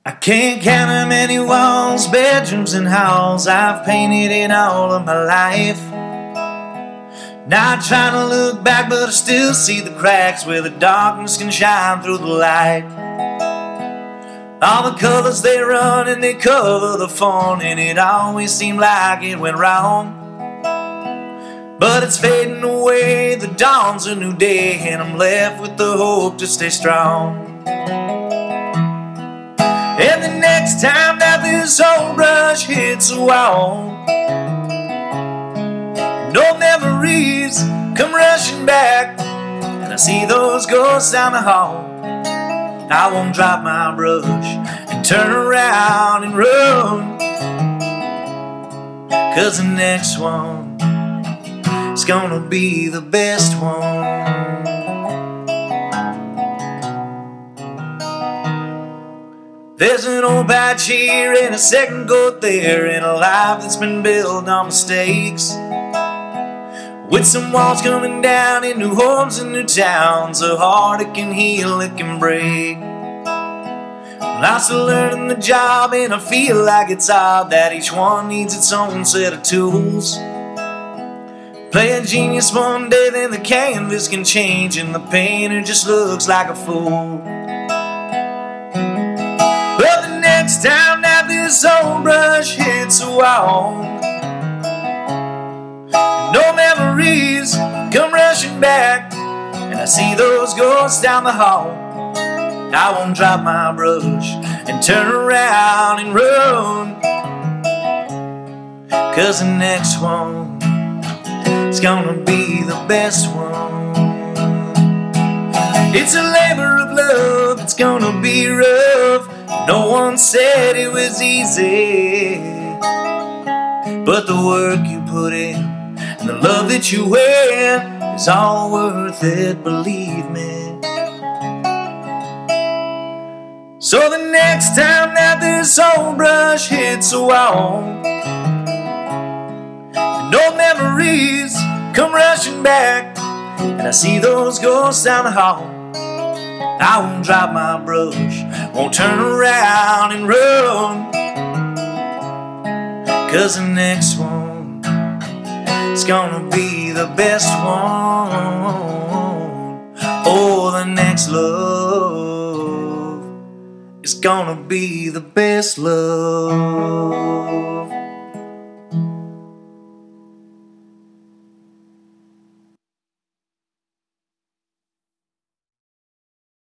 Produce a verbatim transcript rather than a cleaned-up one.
I can't count how many walls, bedrooms, and halls I've painted in all of my life. Not trying to look back, but I still see the cracks where the darkness can shine through the light. All the colors they run and they cover the fun, and it always seemed like it went wrong. But it's fading away, the dawn's a new day, and I'm left with the hope to stay strong. And the next time that this old brush hits a wall, and old memories come rushing back, and I see those ghosts down the hall, I won't drop my brush and turn around and run, 'cause the next one is gonna be the best one. There's an old patch here and a second coat there, in a life that's been built on mistakes, with some walls coming down in new homes and new towns. A heart it can heal, it can break. Well, I'm still learning the job, and I feel like it's odd that each one needs its own set of tools. Play a genius one day, then the canvas can change, and the painter just looks like a fool. But the next time that this old brush hits a wall, no memories come rushing back, and I see those ghosts down the hall, I won't drop my brush and turn around and run, 'cause the next one is gonna be the best one. It's a labor of love, it's gonna be rough. No one said it was easy, but the work you put in and the love that you win is all worth it, believe me. So the next time that this old brush hits a wall, and old memories come rushing back, and I see those ghosts down the hall, I won't drop my brush, won't turn around and run, 'cause the next one is gonna be the best one. Oh, the next love is gonna be the best love.